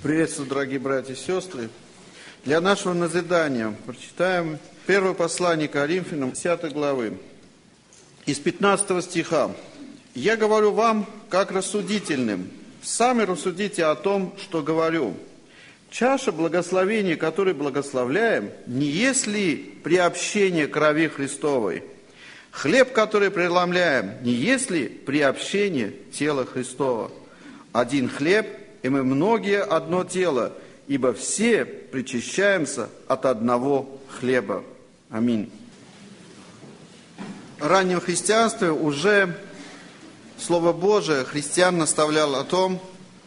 Приветствую, дорогие братья и сестры. Для нашего назидания прочитаем первое послание Коринфянам, 10 главы, из 15 стиха. «Я говорю вам, как рассудительным, сами рассудите о том, что говорю. Чаша благословения, которой благословляем, не есть ли приобщение крови Христовой? Хлеб, который преломляем, не есть ли приобщение тела Христова? Один хлеб, и мы многие одно тело, ибо все причащаемся от одного хлеба». Аминь. В раннем христианстве уже Слово Божие христиан наставляло о том,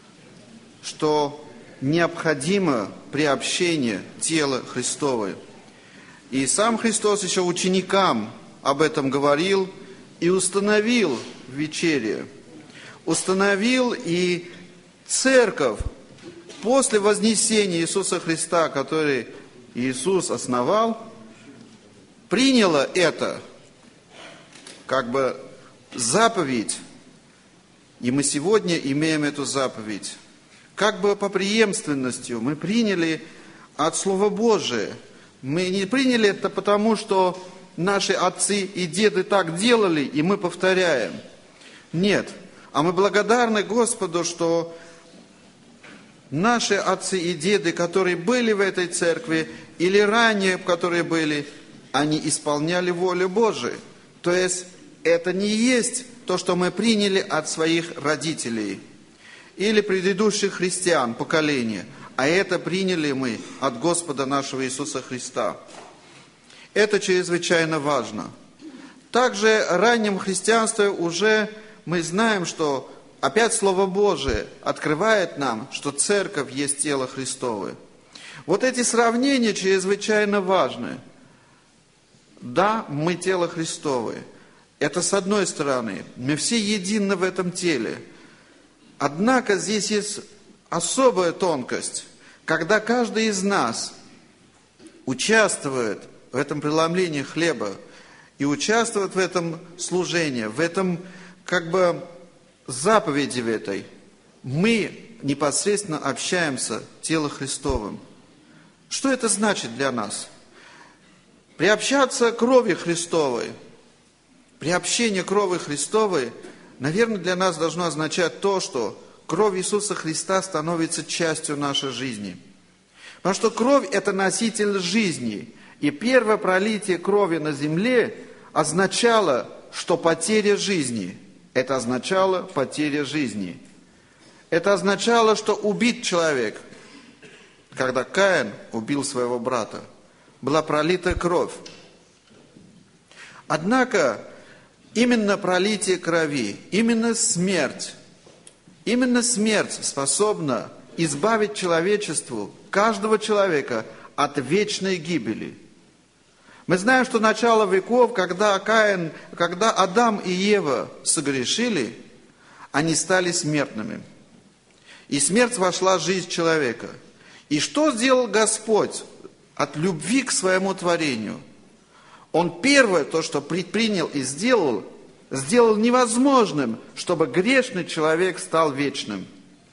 что необходимо приобщение тела Христовой. И сам Христос еще ученикам об этом говорил и установил в вечере. Установил, и церковь после вознесения Иисуса Христа, который Иисус основал, приняла это как бы заповедь. И мы сегодня имеем эту заповедь. Как бы по преемственностью мы приняли от Слова Божия. Мы не приняли это потому, что наши отцы и деды так делали, и мы повторяем. Нет. А мы благодарны Господу, что наши отцы и деды, которые были в этой церкви, или ранее, которые были, они исполняли волю Божию. То есть, это не есть то, что мы приняли от своих родителей или предыдущих христиан, поколения, а это приняли мы от Господа нашего Иисуса Христа. Это чрезвычайно важно. Также в раннем христианстве уже мы знаем, что опять Слово Божие открывает нам, что церковь есть тело Христово. Вот эти сравнения чрезвычайно важны. Да, мы тело Христовое. Это с одной стороны. Мы все едины в этом теле. Однако здесь есть особая тонкость, когда каждый из нас участвует в этом преломлении хлеба и участвует в этом служении, в этом как бы заповеди в этой. Мы непосредственно общаемся телом Христовым. Что это значит для нас? Приобщаться к крови Христовой, приобщение крови Христовой, наверное, для нас должно означать то, что кровь Иисуса Христа становится частью нашей жизни. Потому что кровь – это носитель жизни. И первое пролитие крови на земле означало, что потеря жизни. Это означало потеря жизни. Это означало, что убит человек. Когда Каин убил своего брата, была пролита кровь. Однако, именно пролитие крови, именно смерть способна избавить человечеству, каждого человека, от вечной гибели. Мы знаем, что начало веков, когда Адам и Ева согрешили, они стали смертными. И смерть вошла в жизнь человека. И что сделал Господь от любви к своему творению? Он первое, то, что предпринял и сделал невозможным, чтобы грешный человек стал вечным.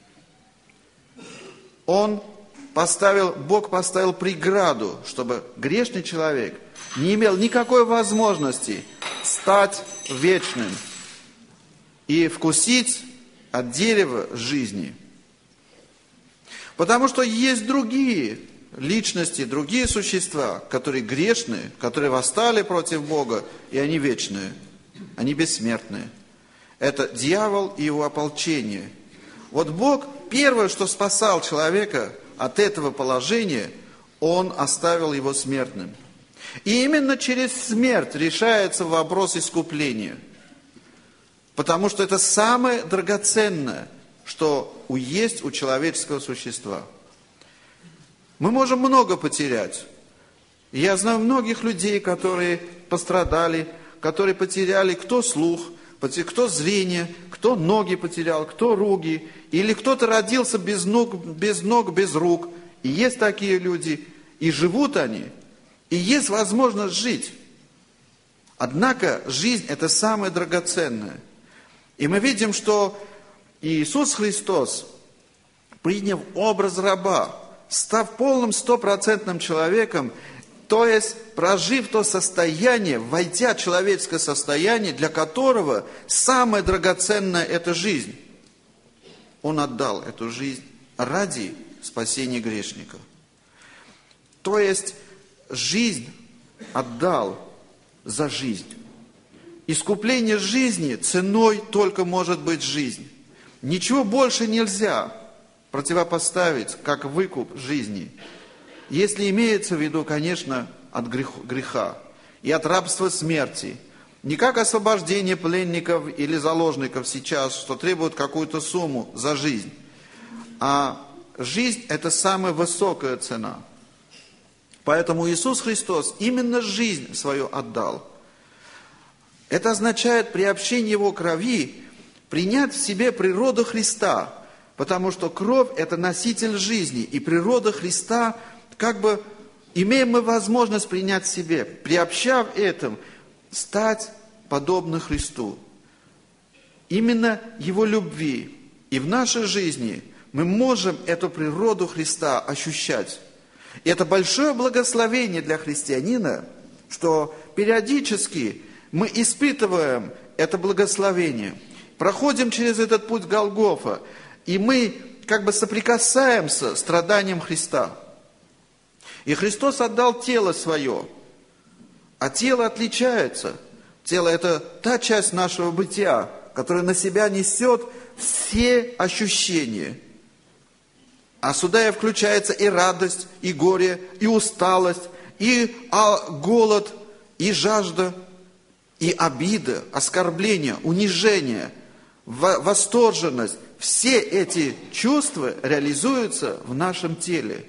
Бог поставил преграду, чтобы грешный человек не имел никакой возможности стать вечным и вкусить от дерева жизни. Потому что есть другие личности, другие существа, которые грешные, которые восстали против Бога, и они вечные, они бессмертные. Это дьявол и его ополчение. Вот Бог первое, что спасал человека от этого положения, Он оставил его смертным. И именно через смерть решается вопрос искупления. Потому что это самое драгоценное, что есть у человеческого существа. Мы можем много потерять. Я знаю многих людей, которые пострадали, которые потеряли кто слух, кто зрение, кто ноги потерял, кто руки, или кто-то родился без ног, без рук. И есть такие люди, и живут они, и есть возможность жить. Однако жизнь – это самое драгоценное. И мы видим, что Иисус Христос приняв образ раба, став полным 100% человеком, то есть прожив то состояние, войдя в человеческое состояние, для которого самое драгоценное – это жизнь. Он отдал эту жизнь ради спасения грешников. То есть жизнь отдал за жизнь. Искупление жизни ценой только может быть жизнь. Ничего больше нельзя противопоставить, как выкуп жизни. Если имеется в виду, конечно, от греха и от рабства смерти. Не как освобождение пленников или заложников сейчас, что требуют какую-то сумму за жизнь. А жизнь – это самая высокая цена. Поэтому Иисус Христос именно жизнь свою отдал. Это означает при общении Его крови принять в себе природу Христа, потому что кровь – это носитель жизни, и природа Христа, как бы имеем мы возможность принять в себе, приобщав этим, стать подобным Христу. Именно Его любви. И в нашей жизни мы можем эту природу Христа ощущать. И это большое благословение для христианина, что периодически мы испытываем это благословение, проходим через этот путь Голгофа, и мы как бы соприкасаемся с страданием Христа. И Христос отдал тело свое, а тело отличается. Тело – это та часть нашего бытия, которая на себя несет все ощущения. А сюда и включается и радость, и горе, и усталость, и голод, и жажда, и обида, оскорбление, унижение, восторженность. Все эти чувства реализуются в нашем теле.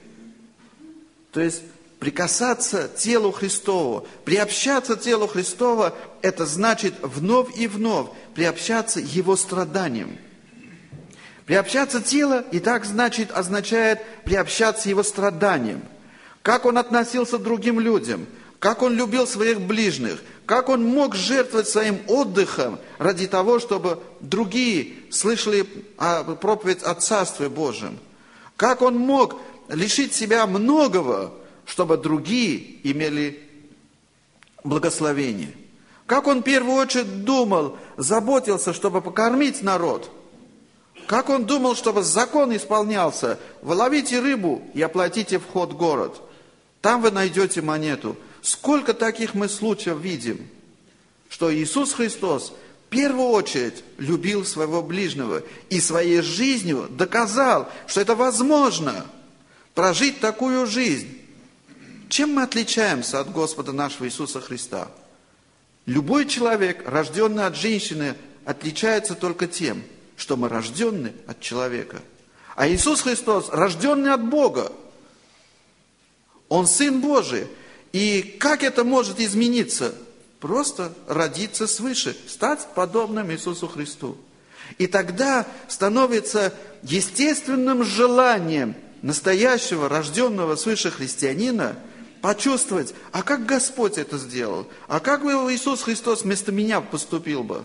То есть прикасаться к телу Христову, приобщаться к телу Христова, это значит вновь и вновь приобщаться к Его страданиям. Приобщаться к телу и так означает приобщаться Его страданиям. Как Он относился к другим людям, как Он любил своих ближних, как Он мог жертвовать своим отдыхом ради того, чтобы другие слышали проповедь о Царстве Божьем. Как Он мог лишить себя многого, чтобы другие имели благословение. Как Он в первую очередь думал, заботился, чтобы покормить народ. Как Он думал, чтобы закон исполнялся. Вы ловите рыбу и оплатите вход в город. Там вы найдете монету. Сколько таких мы случаев видим, что Иисус Христос в первую очередь любил своего ближнего и своей жизнью доказал, что это возможно прожить такую жизнь. Чем мы отличаемся от Господа нашего Иисуса Христа? Любой человек, рожденный от женщины, отличается только тем, что мы рождены от человека. А Иисус Христос рожденный от Бога. Он Сын Божий. И как это может измениться? Просто родиться свыше, стать подобным Иисусу Христу. И тогда становится естественным желанием настоящего, рожденного свыше христианина почувствовать, а как Господь это сделал? А как бы Иисус Христос вместо меня поступил бы?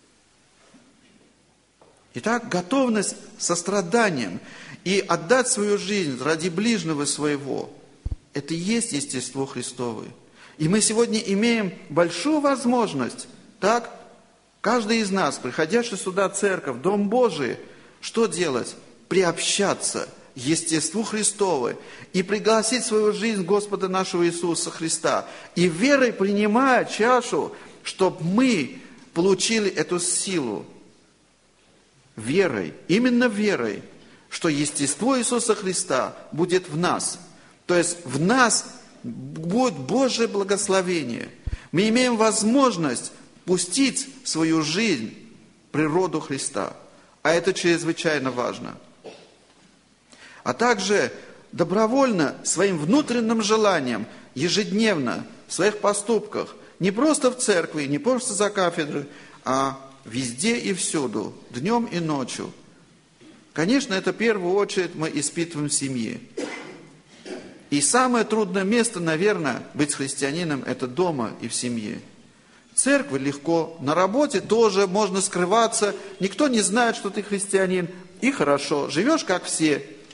Итак, готовность состраданием и отдать свою жизнь ради ближнего своего – это и есть естество Христовое. И мы сегодня имеем большую возможность, так, каждый из нас, приходящий сюда в церковь, в Дом Божий, что делать? Приобщаться к естеству Христову и пригласить в свою жизнь Господа нашего Иисуса Христа. И верой принимая чашу, чтобы мы получили эту силу. Верой, именно верой, что естество Иисуса Христа будет в нас. То есть в нас будет Божье благословение. Мы имеем возможность пустить в свою жизнь природу Христа. А это чрезвычайно важно. А также добровольно, своим внутренним желанием, ежедневно, в своих поступках, не просто в церкви, не просто за кафедрой, а везде и всюду, днем и ночью. Конечно, это в первую очередь мы испытываем в семье. И самое трудное место, наверное, быть христианином, это дома и в семье. В церкви легко, на работе тоже можно скрываться, никто не знает, что ты христианин, и хорошо, живешь как все.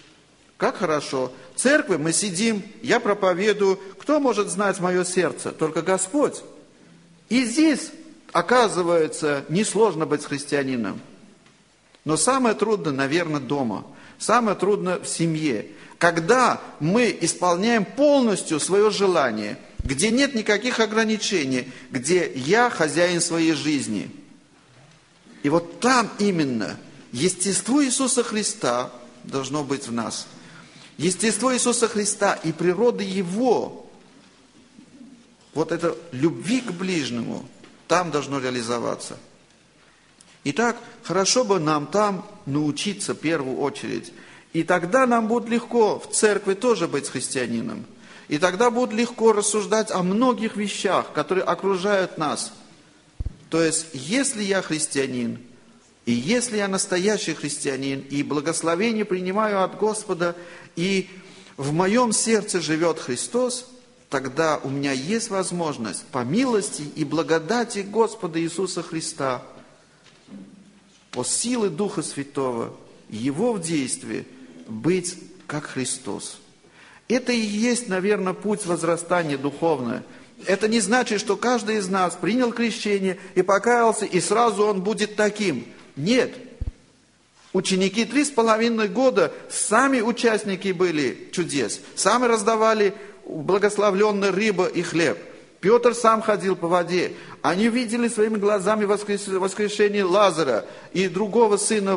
Как хорошо. В церкви мы сидим, я проповедую. Кто может знать мое сердце? Только Господь. И здесь, оказывается, несложно быть христианином. Но самое трудное, наверное, дома. Самое трудное в семье. Когда мы исполняем полностью свое желание, где нет никаких ограничений, где я хозяин своей жизни. И вот там именно естество Иисуса Христа должно быть в нас. Естество Иисуса Христа и природа Его, вот это любви к ближнему, там должно реализоваться. Итак, хорошо бы нам там научиться в первую очередь. И тогда нам будет легко в церкви тоже быть христианином. И тогда будет легко рассуждать о многих вещах, которые окружают нас. То есть, если я христианин, и если я настоящий христианин, и благословение принимаю от Господа, и в моем сердце живет Христос, тогда у меня есть возможность по милости и благодати Господа Иисуса Христа, по силе Духа Святого, Его в действии, быть как Христос. Это и есть, наверное, путь возрастания духовного. Это не значит, что каждый из нас принял крещение и покаялся, и сразу он будет таким. Нет. Ученики 3,5 года, сами участники были чудес. Сами раздавали благословленную рыбу и хлеб. Петр сам ходил по воде. Они видели своими глазами воскрешение Лазаря и другого сына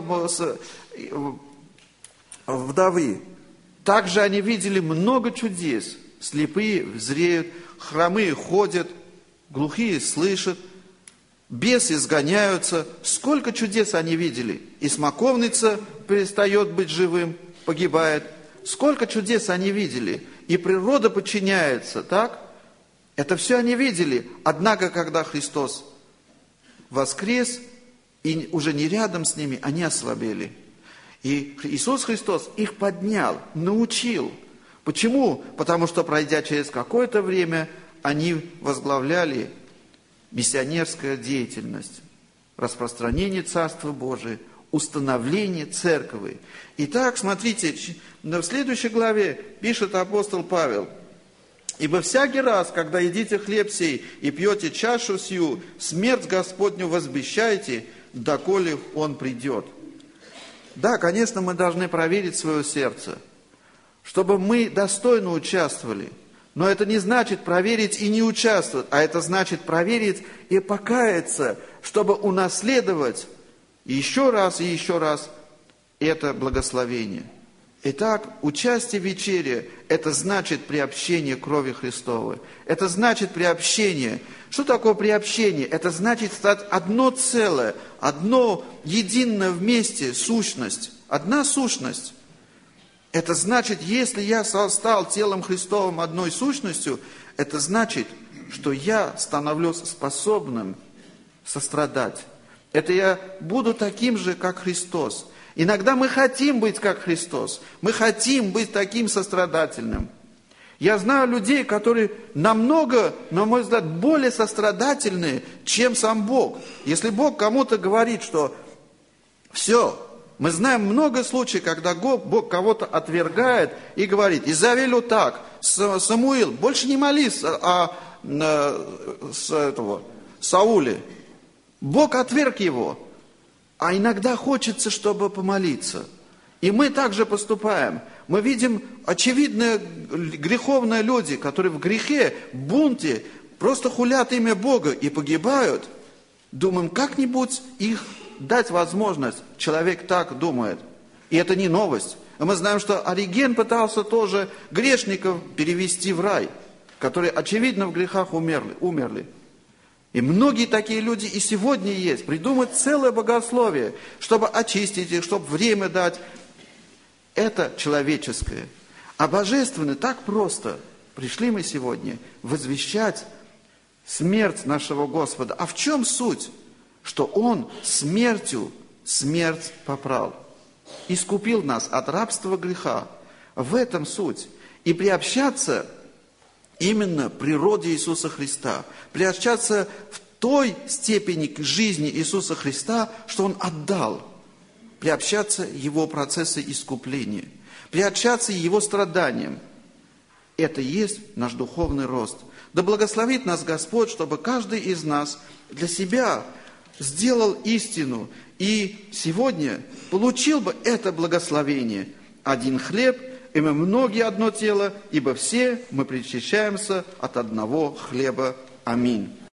вдовы. Также они видели много чудес. Слепые зреют, хромые ходят, глухие слышат, бесы изгоняются. Сколько чудес они видели. И смоковница перестает быть живым, погибает. Сколько чудес они видели. И природа подчиняется, так? Это все они видели. Однако, когда Христос воскрес, и уже не рядом с ними, они ослабели. И Иисус Христос их поднял, научил. Почему? Потому что, пройдя через какое-то время, они возглавляли миссионерскую деятельность, распространение Царства Божия, установление церкви. Итак, смотрите, в следующей главе пишет апостол Павел: «Ибо всякий раз, когда едите хлеб сей и пьете чашу сию, смерть Господню возвещайте, доколе Он придет». Да, конечно, мы должны проверить свое сердце, чтобы мы достойно участвовали. Но это не значит проверить и не участвовать, а это значит проверить и покаяться, чтобы унаследовать еще раз это благословение. Итак, участие в вечере – это значит приобщение крови Христовой. Это значит приобщение. Что такое приобщение? Это значит стать одно целое, одно единое вместе сущность. Одна сущность. Это значит, если я стал телом Христовым одной сущностью, это значит, что я становлюсь способным сострадать. Это я буду таким же, как Христос. Иногда мы хотим быть как Христос. Мы хотим быть таким сострадательным. Я знаю людей, которые намного, на мой взгляд, более сострадательные, чем сам Бог. Если Бог кому-то говорит, что все, мы знаем много случаев, когда Бог кого-то отвергает и говорит: Изавелю так, Самуил, больше не молись о Сауле. Бог отверг его. А иногда хочется, чтобы помолиться. И мы также поступаем. Мы видим очевидные греховные люди, которые в грехе, бунте, просто хулят имя Бога и погибают. Думаем, как-нибудь их дать возможность. Человек так думает. И это не новость. И мы знаем, что Ориген пытался тоже грешников перевести в рай, которые, очевидно, в грехах умерли. И многие такие люди и сегодня есть. Придумать целое богословие, чтобы очистить их, чтобы время дать. Это человеческое. А божественное так просто. Пришли мы сегодня возвещать смерть нашего Господа. А в чем суть? Что Он смертью смерть попрал. Искупил нас от рабства греха. В этом суть. И приобщаться именно природе Иисуса Христа. Приобщаться в той степени к жизни Иисуса Христа, что Он отдал. Приобщаться Его процесса искупления. приобщаться Его страданиям. Это и есть наш духовный рост. Да благословит нас Господь, чтобы каждый из нас для себя сделал истину и сегодня получил бы это благословение. Один хлеб, и мы многие одно тело, ибо все мы причащаемся от одного хлеба. Аминь.